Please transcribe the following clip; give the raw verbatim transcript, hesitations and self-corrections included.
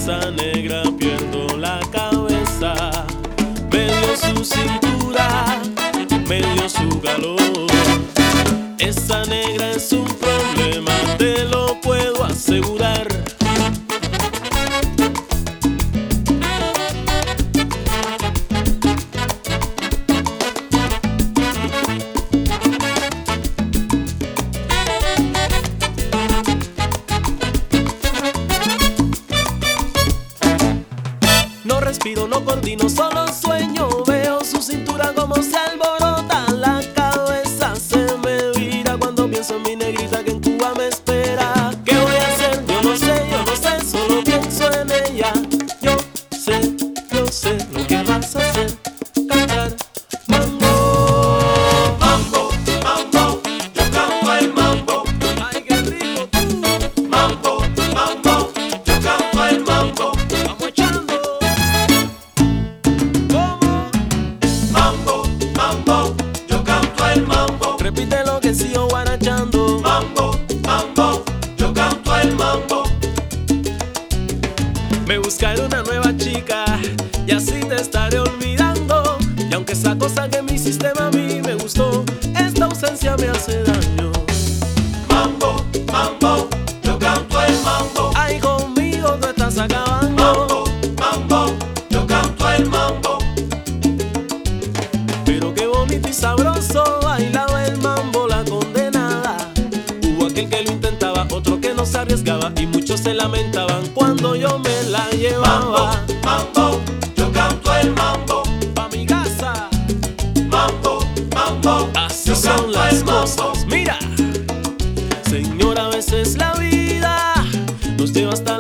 esa negra pierdo la cabeza. Me dio su cintura, me dio su calor. Esa negra es un problema, te lo puedo asegurar. No respiro, no coordino, solo sueño. Veo su cintura como se alborota. La cabeza se me vira cuando pienso en mi negrita que en Cuba me espera. ¿Qué voy a hacer? Yo no sé, yo no sé, solo pienso en ella. Yo sé, yo sé lo que vas a hacer. Cantar mambo. Mambo, mambo, yo canto el mambo. Ay, qué rico tú. Mambo, mambo, yo canto el mambo. Vamos echando. Mambo, mambo, yo canto el mambo. Repite lo que sigo guarachando. Mambo, mambo, yo canto el mambo. Me buscaré una nueva chica y así te estaré olvidando. Y aunque esa cosa que me hiciste a mí me gustó, esta ausencia me hace daño. Mambo, mambo, yo canto el mambo. Ay, conmigo tú estás acabando. Mambo, mambo, yo canto el mambo. Pero qué bonito y sabroso bailaba el mambo la condenada. Hubo aquel que lo intentaba, otro que no se arriesgaba, y muchos se lamentaban cuando yo me la Mambo, llevaba mambo, yo canto el mambo. pa' mi casa. Mambo, mambo, Así yo son canto las el mambo. cosas. Mira, señora, a veces la vida nos lleva hasta